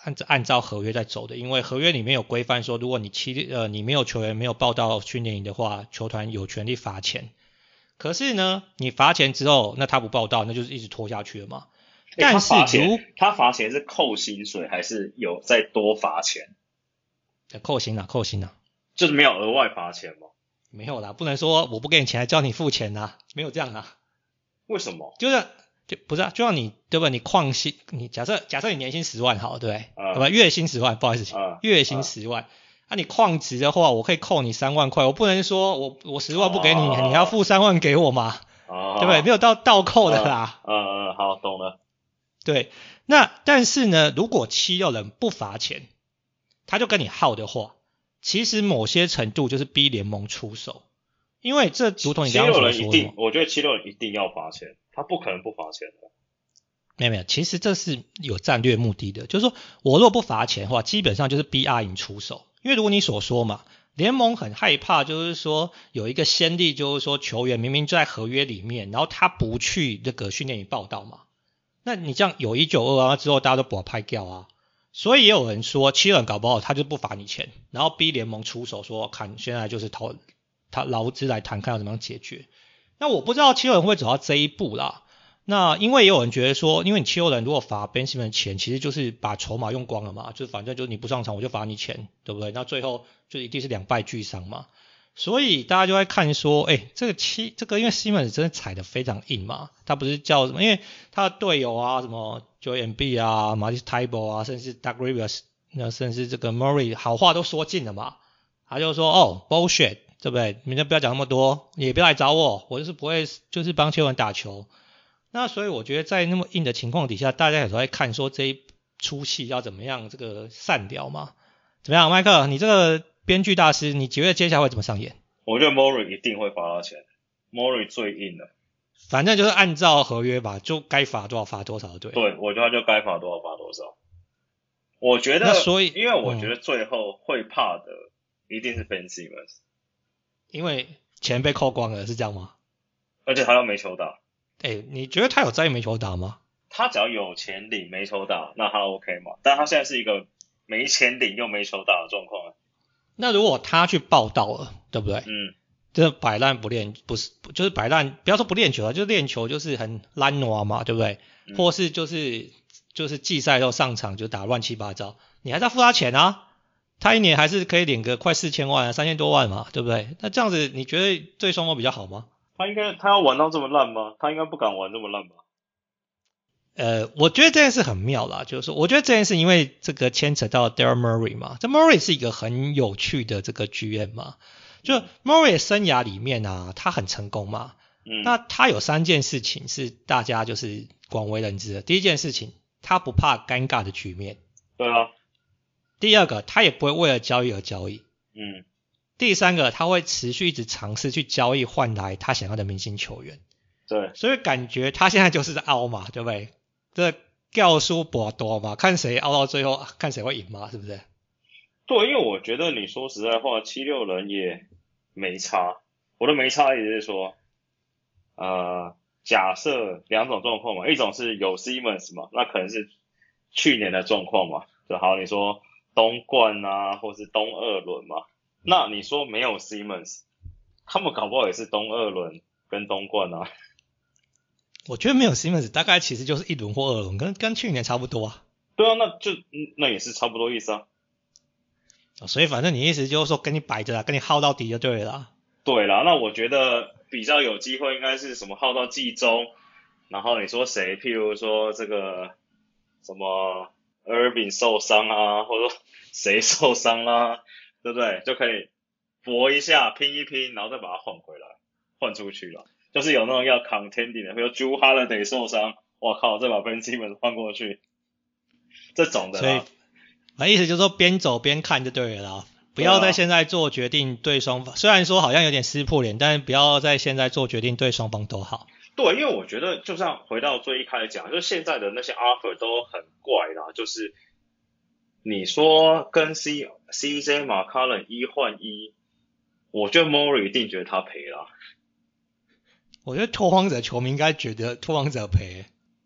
按照按照合约在走的，因为合约里面有规范说，如果你七呃你没有球员没有报到训练营的话，球团有权利罚钱。可是呢，你罚钱之后，那他不报到，那就是一直拖下去了嘛。 欸、 但是如他罚钱是扣薪水还是有再多罚钱？ 扣薪啊，扣薪啊， 就是没有额外罚钱吗？ 没有啦，不能说我不给你钱还叫你付钱啊，没有这样啊。 为什么？ 就是就不是啊，就像你对吧？你旷薪，你假设假设你年薪十万好，对不对？ 呃、 不，月薪十万，不好意思， 呃、 月薪十万。那、啊、你旷职的话，我可以扣你三万块，我不能说我我十万不给你，哦、你还要付三万给我嘛？ 哦、 对不对？没有到倒扣的啦。 嗯嗯、呃呃，好，懂了。 对，那但是呢，如果七六人不罚钱，他就跟你耗的话，其实某些程度就是逼联盟出手，因为这如同你刚刚所说的， 七六人一定，我觉得七六人一定要罚钱，他不可能不罚钱的。 没有没有，其实这是有战略目的的，就是说我若不罚钱的话，基本上就是逼阿银出手，因为如果你所说嘛，联盟很害怕，就是说有一个先例，就是说球员明明就在合约里面，然后他不去这个训练营报道嘛，那你这样有一九二啊之后大家都不好拍掉啊，所以也有人说七人搞不好他就不罚你钱，然后逼联盟出手说看现在就是讨他劳资来谈看要怎么样解决。那我不知道七人会不会走到这一步啦。那因为也有人觉得说，因为你七六人如果罚 Ben Simmons 钱，其实就是把筹码用光了嘛，就反正就是你不上场我就罚你钱，对不对？那最后就一定是两败俱伤嘛。所以大家就在看说，哎，这个七这个因为 Simmons 真的踩得非常硬嘛，他不是叫什么，因为他的队友啊，什么 Joel Embiid 啊、Matisse Thybulle 啊，甚至 Doug Rivers， 那甚至这个 Murray 好话都说尽了嘛，他就说哦 bullshit， 对不对？你们不要讲那么多，也不要来找我，我就是不会就是帮球员打球。那所以我觉得在那么硬的情况底下，大家有时候在看说这一出戏要怎么样这个散掉嘛？怎么样，麦克？你这个编剧大师，你觉得接下来会怎么上演？ 我觉得 Murray 一定会罚到钱 ，Murray 最硬的。 反正就是按照合约吧，就该罚多少罚多少，对。 对，我觉得他就该罚多少罚多少。我觉得， 那所以， 因为我觉得最后会怕的一定是 Ben Simmons， 因为钱被扣光了，是这样吗？ 而且他又没球打。 哎，你觉得他有在意没球打吗？ 他只要有钱领没球打，那他 OK 嘛？但他现在是一个没钱领又没球打的状况。 那如果他去报道了，对不对？ 嗯。 这摆烂不练，不是就是摆烂，不要说不练球了，就是练球就是很懒惰嘛，对不对？ 嗯、 或是就是就是季赛后上场就打乱七八糟，你还是要付他钱啊？他一年还是可以领个快四千万啊，三千多万嘛，对不对？那这样子你觉得对双方比较好吗？ 他应该他要玩到这么烂吗？他应该不敢玩这么烂吧？ 呃，我觉得这件事很妙啦，就是说，我觉得这件事因为这个牵扯到 Daryl Morey 嘛，这 Morey 是一个很有趣的这个 G M 嘛，就 Morey 生涯里面啊，他很成功嘛， 嗯， 那他有三件事情是大家就是广为人知的。第一件事情，他不怕尴尬的局面， 对啊。 第二个，他也不会为了交易而交易， 嗯。 第三个，他会持续一直尝试去交易换来他想要的明星球员。 对， 所以感觉他现在就是在凹嘛，对不对？这掉输博多嘛，看谁凹到最后，看谁会赢嘛，是不是？ 对，因为我觉得你说实在话，七六人也没差。我的没差也是说，呃，假设两种状况嘛，一种是有 Simmons 嘛，那可能是去年的状况嘛，就好你说东冠啊，或是东二轮嘛。那你说没有 Simmons， 他们搞不好也是东二轮跟东冠啊。 我觉得没有 Simmons 大概其实就是一轮或二轮，跟跟去年差不多啊。 对啊，那就那也是差不多意思啊。 所以反正你意思就是说跟你摆着啦，跟你耗到底就对了啦。 对啦，那我觉得比较有机会应该是什么耗到季中，然后你说谁，譬如说这个什么 Irving 受伤啊，或者说谁受伤啦、啊，对不对？就可以搏一下，拼一拼，然后再把它换回来，换出去了。就是有那种要 contending 的，比如 Jrue Holiday 受伤，哇靠，再把 Ben Simmons 换过去，这种的啦。 所以，我意思就是说边走边看就对了啦，不要在现在做决定对双方，虽然说好像有点撕破脸，但是不要在现在做决定对双方都好。 对，因为我觉得就像回到最一开始讲，就是现在的那些 offer 都很怪啦，就是你说跟 C CJ McCollum 一换一，我觉得 Morey 一定觉得他赔啦。 我觉得拓荒者球迷应该觉得拓荒者赔、欸。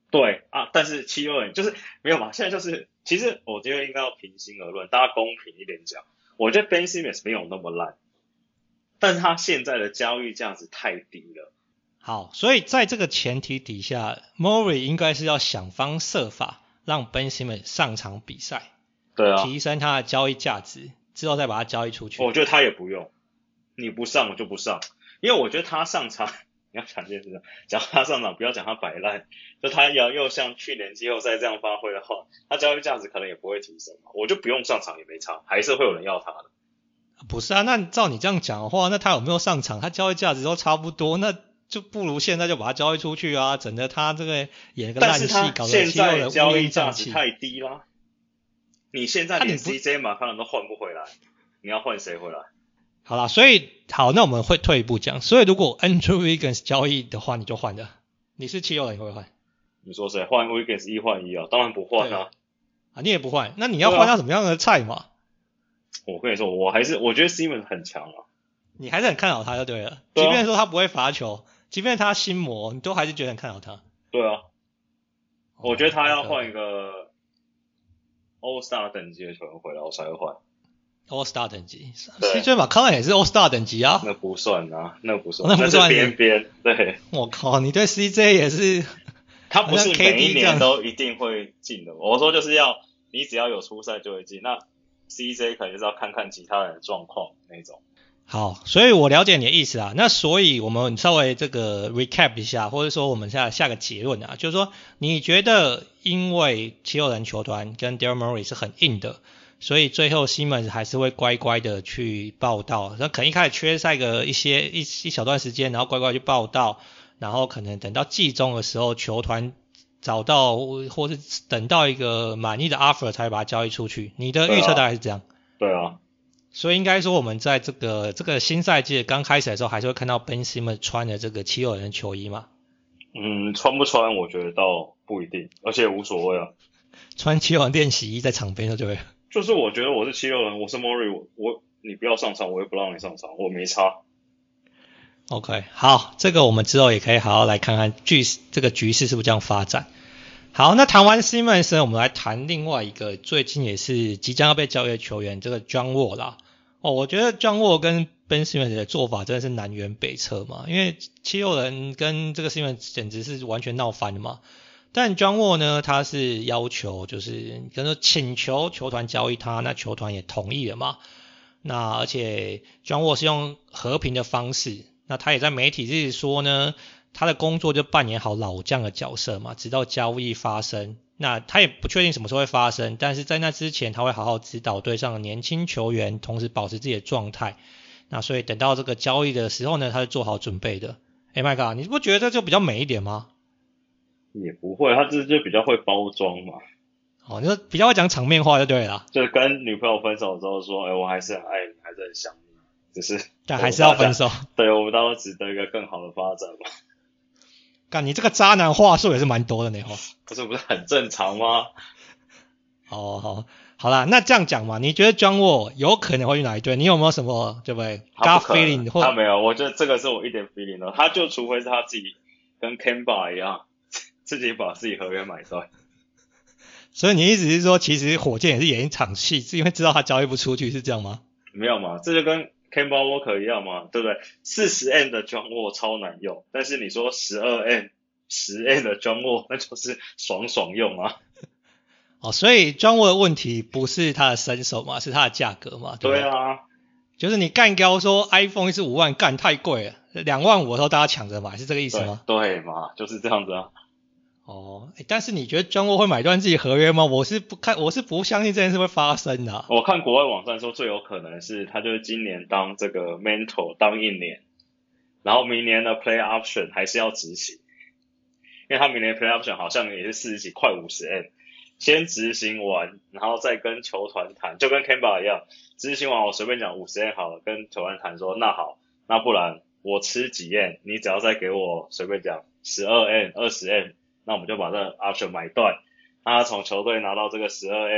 对啊，但是七六人就是没有嘛，现在就是其实我觉得应该要平心而论，大家公平一点讲，我觉得 Ben Simmons 没有那么烂，但是他现在的交易价值太低了。 好，所以在这个前提底下 Murray 应该是要想方设法让 Ben Simmons 上场比赛， 对啊， 提升他的交易价值，之后再把他交易出去。 我觉得他也不用，你不上我就不上，因为我觉得他上场，你要讲件事，讲他上场不要讲他摆烂，就他要又像去年季后赛这样发挥的话，他交易价值可能也不会提升，我就不用上场也没差，还是会有人要他的。 不是啊，那照你这样讲的话，那他有没有上场，他交易价值都差不多，那就不如现在就把他交易出去啊，整得他这个演个烂戏，搞得七六人乌烟瘴气。 太低啦，你现在连 C J 马卡伦都换不回来，你要换谁回来？ 好啦，所以好，那我们会退一步讲，所以如果 Andrew Wiggins 交易的话，你就换的，你是七六人你会换？ 你说谁换 Wiggins 一换一啊？当然不换啊！ 啊，你也不换，那你要换他什么样的菜嘛？ 我跟你说，我还是我觉得 Simmons 很强啊。 你还是很看好他就对了， 对啊、 即便说他不会罚球，即便他心魔，你都还是觉得很看好他。 对啊，我觉得他要换一个 All Star 等级的球员回来，我才会换。 All Star 等级 ，C J 马康也是 All Star 等级啊。 那不算啊，那不算， 那不算边边。对， 我靠，你对 C J 也是， 他不是每一年都一定会进的。我说就是要你只要有出赛就会进，那 C J 可能就是要看看其他人的状况那种。 好，所以我了解你的意思啊。那所以我们稍微这个 recap 一下，或者说我们下下个结论啊，就是说你觉得因为七六人球团跟 Daryl Morey 是很硬的，所以最后 Simmons 还是会乖乖的去报到，那可能一开始缺赛个一些一一小段时间，然后乖乖去报到，然后可能等到季中的时候，球团找到或是等到一个满意的 offer 才把它交易出去。你的预测大概是这样？ 对啊。 所以应该说我们在这个这个新赛季刚开始的时候，还是会看到 Ben Simmons 穿的这个七六人球衣嘛？ 嗯，穿不穿我觉得倒不一定，而且无所谓啊。 穿七六人练习衣在场边就对了。 就是我觉得我是七六人，我是 Murray， 我我你不要上场，我也不让你上场，我没差。 OK， 好，这个我们之后也可以好好来看看局这个局势是不是这样发展。好，那谈完 Simmons 呢，我们来谈另外一个最近也是即将要被交易的球员，这个 John Wall 啦。哦，我觉得 John Wall 跟 Ben Simmons 的做法真的是南辕北辙嘛，因为七六人跟这个 Simmons 简直是完全闹翻的嘛。但 John Wall 呢，他是要求就是跟说请求球团交易他，那球团也同意了嘛。那而且 John Wall 是用和平的方式，那他也在媒体日说呢，他的工作就扮演好老将的角色嘛，直到交易发生。那他也不确定什么时候会发生，但是在那之前他会好好指导队上的年轻球员，同时保持自己的状态。那所以等到这个交易的时候呢，他是做好准备的。哎 ，My God， 你不觉得这就比较美一点吗？ 也不会，他这就比较会包装嘛。 哦，你说比较会讲场面话就对了。 就跟女朋友分手之后说，哎、欸，我还是很爱你，还是很想你，只是但还是要分手。 对，我们当然值得一个更好的发展嘛。 干，你这个渣男话术也是蛮多的呢，吼。 不是不是很正常吗？ 哦，好，好啦，那这样讲嘛，你觉得 John Wall 有可能会去哪一队？你有没有什么对不对 ？gut feeling 或他没有，我觉得这个是我一点 feeling 的，他就除非是他自己跟 Kemba 一样，自己把自己合约买断。 所以你意思是说，其实火箭也是演一场戏，是因为知道他交易不出去，是这样吗？ 没有嘛，这就跟 Kemba Walker 一样嘛，对不对？四十 M 的 John Wall 超难用，但是你说十二 M、十 M 的 John Wall 那就是爽爽用啊。 哦，所以 John Wall 的问题不是他的身手嘛，是他的价格嘛，对不对？ 对啊， 就是你干掉说 iPhone 是五万，干太贵了，两万五的时候大家抢着买，是这个意思吗？ 对，对嘛，就是这样子啊。 哦，但是你觉得 John Wall 会买断自己合约吗？我是不看，我是不相信这件事会发生的、啊。 我看国外网站说最有可能是他就是今年当这个 mentor 当一年，然后明年的 play option 还是要执行，因为他明年 play option 好像也是四十几快五十 M， 先执行完，然后再跟球团谈，就跟 Kemba 一样，执行完我随便讲五十 M 好了，跟球团谈说那好，那不然我吃几 M， 你只要再给我随便讲十二 M、二十 M。那我们就把这个 option 买断，他从球队拿到这个十二 M，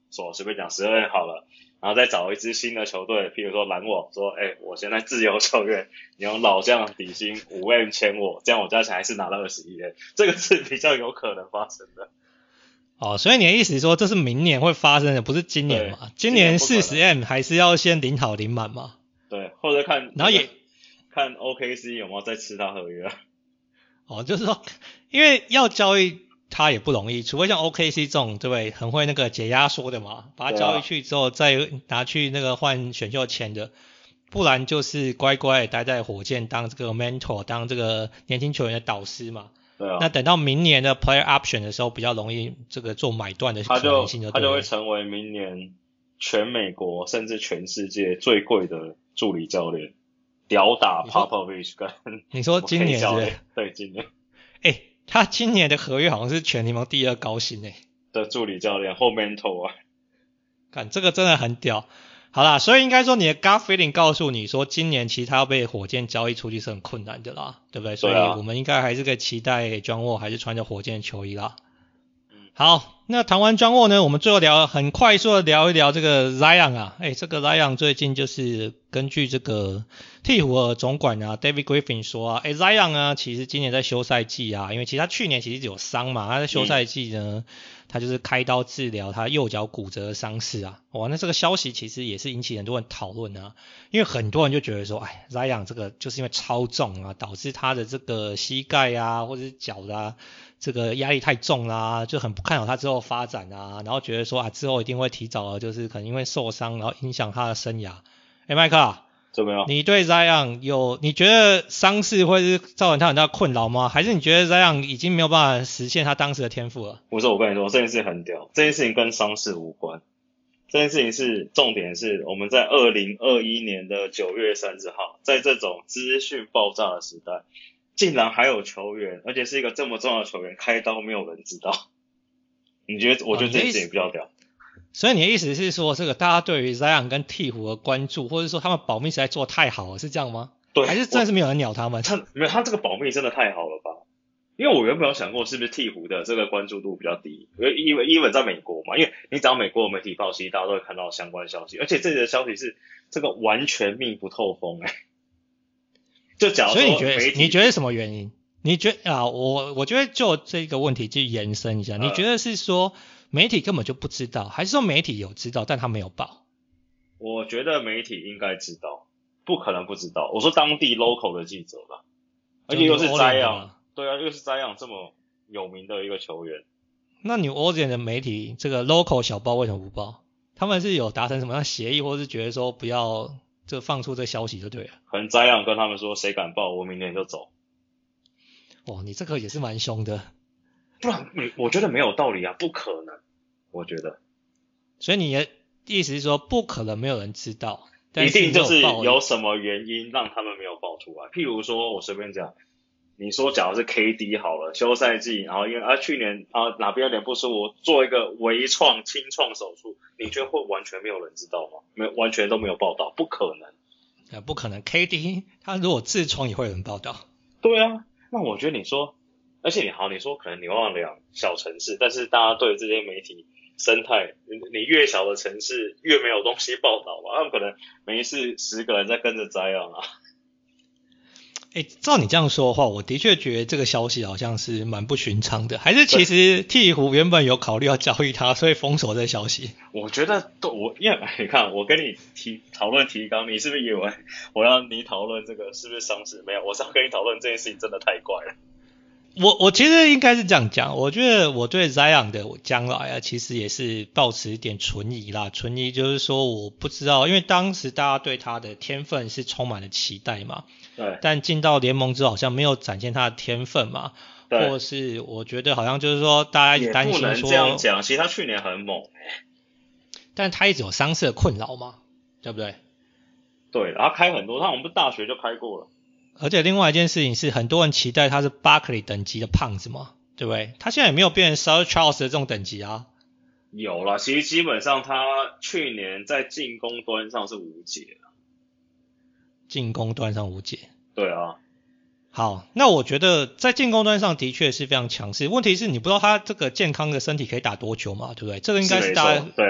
说随便讲十二 M 好了，然后再找一支新的球队，譬如说篮网，说，哎、欸，我现在自由球员，你用老将底薪五 M 签我，这样我加起来还是拿到二十一 M， 这个是比较有可能发生的。 哦，所以你的意思是说这是明年会发生的，不是今年嘛？今年四十 M 还是要先领好领满嘛？ 对，或者看， 然后也看 O K C 有没有再吃他合约。 哦，就是说，因为要交易他也不容易，除非像 O K C 这种，对不对？很会那个解压缩的嘛，把他交易去之后再拿去那个换选秀签的，不然就是乖乖待在火箭当这个 mentor， 当这个年轻球员的导师嘛。 对啊。 那等到明年的 player option 的时候，比较容易这个做买断的可能性就他就他就会成为明年全美国甚至全世界最贵的助理教练，吊打 Popovich 跟你说今年是不是？ 对，今年。 哎、欸，他今年的合约好像是全联盟第二高薪诶、欸。 的助理教练或 mentor 啊。 看这个真的很屌。好啦，所以应该说你的 gut feeling 告诉你说，今年其实他要被火箭交易出去是很困难的啦，对不对？所以我们应该还是可以期待John Wall还是穿着火箭的球衣啦。好，那谈完John Wall呢，我们最后聊很快速的聊一聊这个 Zion 啊，哎，这个 Zion 最近就是根据这个鹈鹕的总管啊 David Griffin 说啊，哎 Zion 啊，其实今年在休赛季啊，因为其实他去年其实有伤嘛，他在休赛季呢，嗯、他就是开刀治疗他右脚骨折的伤势啊，哇，那这个消息其实也是引起很多人讨论啊，因为很多人就觉得说，哎 Zion 这个就是因为超重啊，导致他的这个膝盖啊或者是脚啊。这个压力太重啦、啊，就很不看好他之后发展啊，然后觉得说啊之后一定会提早就是可能因为受伤，然后影响他的生涯。哎，麦克啊， 怎么样？ 你对 Zion 有你觉得伤势会是造成他很大的困扰吗？还是你觉得 Zion 已经没有办法实现他当时的天赋了？ 不是，我跟你说这件事很屌，这件事情跟伤势无关，这件事情是重点是我们在二零二一年的九月三十号，在这种资讯爆炸的时代。竟然还有球员，而且是一个这么重要的球员开刀没有人知道，你觉得？我觉得这件事情比较屌。 所以你的意思是说，这个大家对于 Zion 跟鹈鹕的关注，或者说他们保密实在做太好了，是这样吗？ 对， 还是真的是没有人鸟他们？ 他没有，他这个保密真的太好了吧？因为我原本有想过，是不是鹈鹕的这个关注度比较低？因为因为 even 在美国嘛，因为你只要美国媒体报，其实大家都会看到相关消息，而且这里的消息是这个完全密不透风哎、欸。就假如说， 所以你觉得你觉得什么原因？你觉得啊，我我觉得就这个问题去延伸一下，你觉得是说媒体根本就不知道，还是说媒体有知道但他没有报？ 我觉得媒体应该知道，不可能不知道。我说当地 local 的记者吧，而且又是 Zion， 对啊，又是 Zion 这么有名的一个球员。 那New Orleans的媒体这个 local 小报为什么不报？他们是有达成什么样协议，或是觉得说不要就放出这消息就对了？ 可能 Zion 跟他们说，谁敢报，我明年就走。 哇，你这个也是蛮凶的。 不然，我觉得没有道理啊，不可能，我觉得。 所以你的意思是说，不可能没有人知道， 一定就是有什么原因让他们没有报出来。譬如说，我随便讲，你说假如是 K D 好了，休赛季，然后因为啊去年啊哪边有点不舒服，做一个微创清创手术，你觉得会完全没有人知道吗？没有，完全都没有报道，不可能。 啊，不可能 ，K D 他如果痔疮也会有人报道。 对啊。那我觉得你说，而且你好，你说可能你忘了小城市，但是大家对这些媒体生态，你越小的城市越没有东西报道嘛，他们可能没事十个人在跟着摘啊。 哎，照你这样说的话，我的确觉得这个消息好像是蛮不寻常的，还是其实鹈鹕原本有考虑要交易他，所以封锁这个消息？ 我觉得都我因为你看，我跟你提讨论提纲，你是不是以为我要你讨论这个是不是伤势？没有，我是要跟你讨论这件事情真的太怪了。 我我其实应该是这样讲，我觉得我对 Zion 的将来啊，其实也是抱持一点存疑啦。存疑就是说，我不知道，因为当时大家对他的天分是充满了期待嘛。 对。 但进到联盟之后，好像没有展现他的天分嘛。对。或是我觉得好像就是说，大家担心说，也不能这样讲，其实他去年很猛欸。 但他一直有伤势的困扰嘛，对不对？ 对，然后开很多，他我们不是大学就开过了。 而且另外一件事情是，很多人期待他是 Barkley 等级的胖子嘛，对不对？他现在也没有变成 Sir Charles 的这种等级啊。 有啦，其实基本上他去年在进攻端上是无解啊。 进攻端上无解。 对啊。 好，那我觉得在进攻端上的确是非常强势。问题是你不知道他这个健康的身体可以打多久嘛，对不对？这个应该是大家对啊。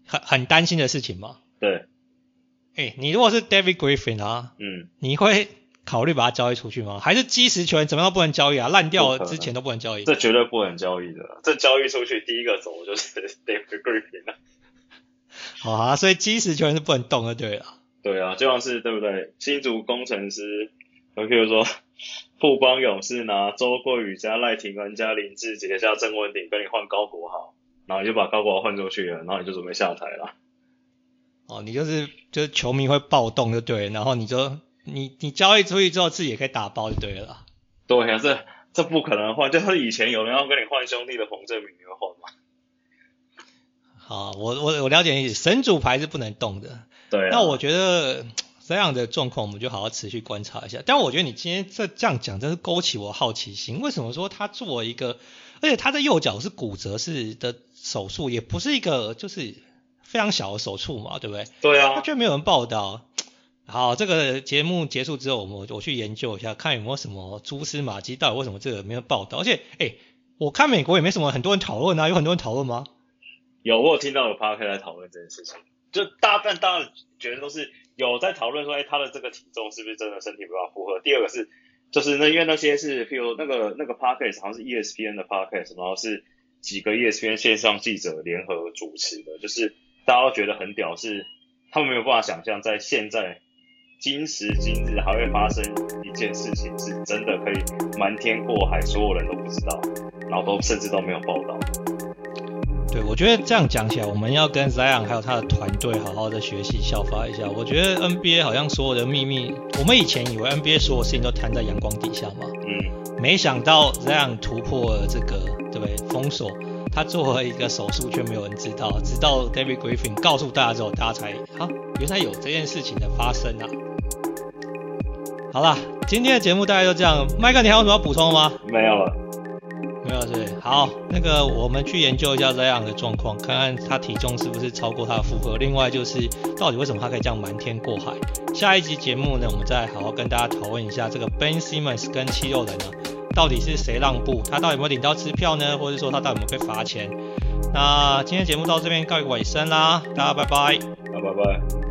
很很担心的事情吗？ 对。 哎，你如果是 David Griffin 啊，嗯，你会考虑把他交易出去吗？还是基石球员怎么样不能交易啊？烂掉了之前都不能交易？ 这绝对不能交易的，这交易出去第一个走就是 David Griffin 了。 好啊，所以基石球员是不能动的，对了。 对啊，就像是对不对？新竹工程师，比如说富邦勇士拿周桂宇加赖廷恩加林志杰加郑文鼎跟你换高国豪，然后你就把高国豪换出去了，然后你就准备下台了。 哦，你就是就是球迷会暴动就对了，然后你就你你交易出去之后自己也可以打包就对了。 对啊，这这不可能换，就是以前有人要跟你换兄弟的彭正明，你会换吗？ 好，我我我了解你意思，神主牌是不能动的。 对啊。 那我觉得这样的状况我们就好好持续观察一下。但我觉得你今天这这样讲真是勾起我好奇心，为什么说他做一个，而且他的右脚是骨折式的手术，也不是一个就是非常小的手术嘛，对不对？ 对啊。 他却没有人报道。好，这个节目结束之后，我们我去研究一下，看有没有什么蛛丝马迹，到底为什么这个没有报道？而且，哎，我看美国也没什么很多人讨论啊，有很多人讨论吗？ 有，我有听到有 podcast 在讨论这件事情，就大半大家觉得都是有在讨论说，哎，他的这个体重是不是真的身体没办法负荷？第二个是，就是那因为那些是，譬如那个那个 podcast 好像是 E S P N 的 podcast， 然后是几个 E S P N 线上记者联合主持的，就是大家都觉得很屌，是他们没有办法想象在现在今时今日还会发生一件事情，是真的可以瞒天过海，所有人都不知道，然后都甚至都没有报道。 对，我觉得这样讲起来，我们要跟 Zion 还有他的团队好好的学习效法一下。我觉得 N B A 好像所有的秘密，我们以前以为 N B A 所有事情都摊在阳光底下嘛，嗯，没想到 Zion 突破了这个，对不对？封锁，他做了一个手术却没有人知道，直到 David Griffin 告诉大家之后，大家才啊，原来有这件事情的发生啊。好啦，今天的节目大概就这样。麦克，你还有什么要补充吗？ 没有了。 没有是好，那个我们去研究一下这样的状况，看看他体重是不是超过他的负荷。另外就是到底为什么他可以这样瞒天过海。下一集节目呢，我们再好好跟大家讨论一下这个 Ben Simmons 跟七六人呢，到底是谁让步，他到底有没有领到支票呢？或者说他到底有没有被罚钱？那今天节目到这边告一个尾声啦，大家拜拜， 好，拜拜。